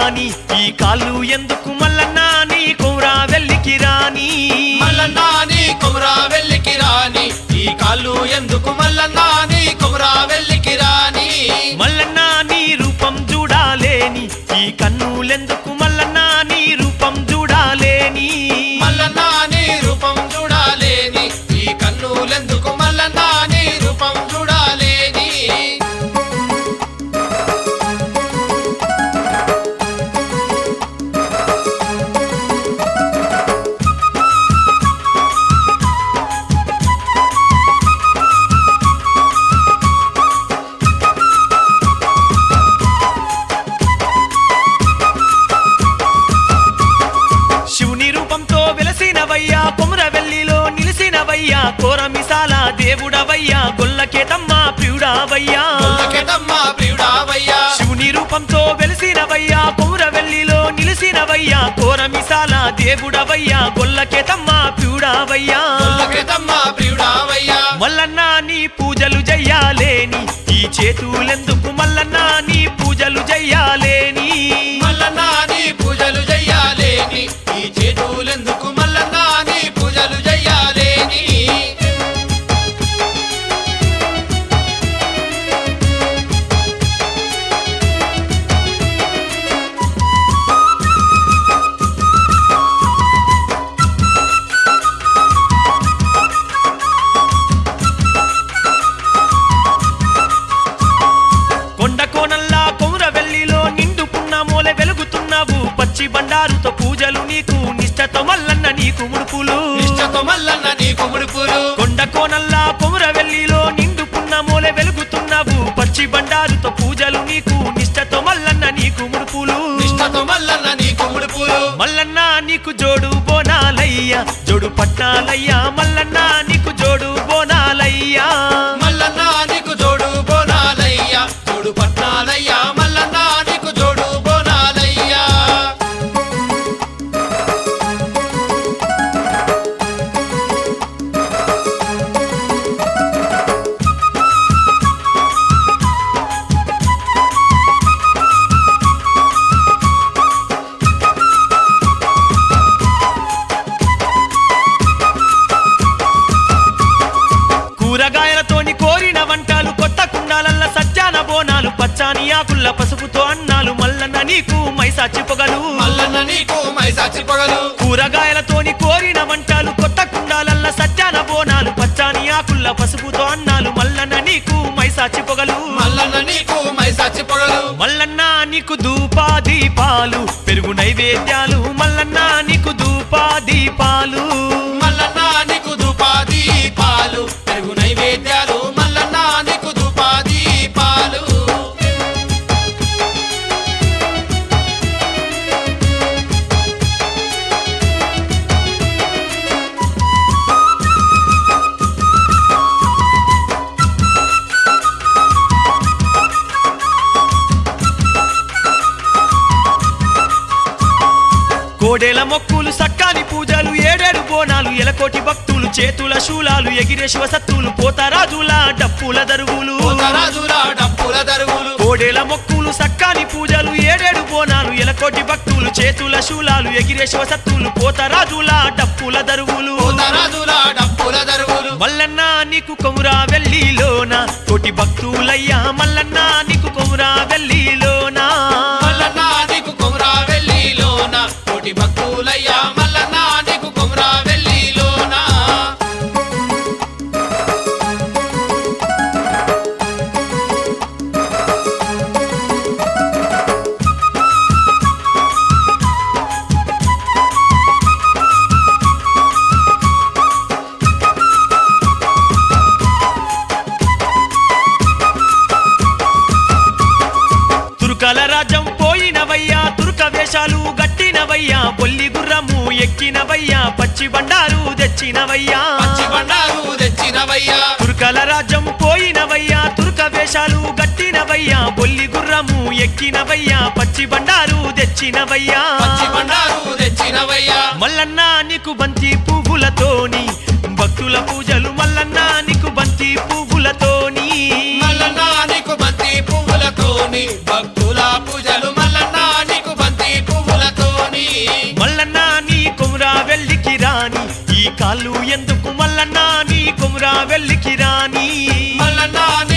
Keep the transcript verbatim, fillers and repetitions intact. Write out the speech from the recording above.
రాని ఈ కాళ్ళు ఎందుకు మల్లన్న నీ కొమరా వెల్లికి రాని మల్లన్న నీ కొమరా వెల్లికి రాని ఈ కాళ్ళు ఎందుకు మల్లన్న నీ కొమరా వెల్లికి రాని మల్లన్న నీ రూపం చూడాలేని ఈ కన్నులెందుకు మల్లన్న నీ రూపం చూడాలేని మల్లన్న నీ రూపం చూడాలేని ఈ కన్నులెందుకు మల్లన్న నీ రూపం చూడాలేని శివుని రూపంతో వెలసినవయ్యా కొమరవెల్లిలో నిలిసినవయ్యా కోరమిసాల దేవుడవయ్యా గొల్లకేతమ్మ ప్రియుడావయ్యా గొల్లకేతమ్మ ప్రియుడావయ్యా శివుని రూపంతో వెలసినవయ్యా కొమరవెల్లిలో నిలిసినవయ్యా కోరమిసాల దేవుడవయ్యా గొల్లకేతమ్మ ప్రియుడావయ్యా గొల్లకేతమ్మ ప్రియుడావయ్యా మల్లన్న నీ పూజలు చెయ్యాలేని ఈ చేతులెందుకు మల్లన్న నీ పూజలు చెయ్యాలేని మల్లన్న నీ పూజలు చెయ్యాలేని ఈ చేతులెందుకు మల్లన్న నీ పూజలు చెయ్యాలేని కొండ కోనల్లా కొమరవెల్లిలో నిండుకున్న మూల వెలుగుతున్నావు పచ్చి బండారుతో పూజలు నీకు నిష్టతో మల్లన్న నీకు ముడుపులు నిష్టతో మల్లన్న నీకు ముడుపులు కొండ కోనల్లా కొమరవెల్లిలో నిండుకున్న మూల వెలుగుతున్నావు పచ్చి బండారుతో పూజలు నీకు నిష్టతో మల్లన్న నీకు ముడుపులు నిష్టతో మల్లన్న నీకు ముడుపులు మల్లన్న నీకు జోడు బోనాలయ్యా జోడు పట్నాలయ్యా మల్లన్న నీకు జోడు బోనాలయ్యా మల్లన్న నీకు జోడు బోనాలయ్యా జోడు పట్నాలయ్యా మల్లన్న నీకు జోడు బోనాలయ్యా కూరగాయలతోని కోరిన వంటలు కొత్త కుండాలల్ల సజ్జాన బోనాలు పచ్చాని ఆకుల్ల పసుపుతో అన్నాలు మల్లన్న నీకు మైసాచి పొగలు మల్లన్న నీకు మైసాచి పొగలు కూరగాయలతోని కోరిన వంటలు కొత్త కుండాలల్ల సజ్జాన బోనాలు పచ్చాని ఆకుల్ల పసుపుతో అన్నాలు మల్లన్న నీకు మైసాచి పొగలు మల్లన్న నీకు మైసాచి పొగలు మల్లన్న నీకు ధూపా దీపాలు పెరుగు నైవేద్యాలు మల్లన్న నీకు ధూపా దీపాలు మల్లన్న నీకు ధూపాది పాలు పెరుగు నైవేద్యాలు మల్లన్న నీకు ధూపాది పాలు కోడేల మొక్కులు సక్కాని పూజలు ఏడేడు బోనాలు ఎలకోటి భక్తులు చేతుల శూలాలు ఎగిరే శివసత్తులు పోతరాజుల డప్పుల దరువులు పోతరాజుల డప్పుల దరువులు కోడేల మొక్కులు సక్కాని పూజలు ఏడేడు బోనాలు ఎలకోటి భక్తులు చేతుల శూలాలు ఎగిరే శివసత్తులు పోతరాజుల డప్పుల దరువులు పోతరాజుల డప్పుల దరువులు మల్లన్న నీకు కొమురా వెల్లిలోన కోటి భక్తులయ్యా మల్లన్న నీకు కొమురా వెల్లిలోన మల్లన్న నీకు కొమరా వెల్లిలోన కోటి భక్తులయ్యా మల్లన్న నీకు కొమరా వెల్లిలోన తురుకల రాజ్యం పోయినవయ్యా తురుక వేషాలు గట్టినవయ్యా బొల్లి గుర్రము ఎక్కినవయ్యా పచ్చి బండారు తెచ్చినవయ్యా పచ్చి బండారు తెచ్చినవయ్యా తురుకల రాజ్యం పోయినవయ్యా తురుక వేషాలు గట్టినవయ్యా బొల్లి గుర్రము ఎక్కినవయ్యా పచ్చి బండారు తెచ్చినవయ్యా పచ్చి బండారు తెచ్చినవయ్యా మల్లన్న నీకు బంతి పువ్వులతోని భక్తుల పూజలు మల్లన్న నీకు బంతి పువ్వులతోని మల్లన్న నీకు బంతి పువ్వులతోని భక్తుల పూజలు మల్లన్న నీకు బంతి కొమురా వెల్లికి రాని మల్లన్న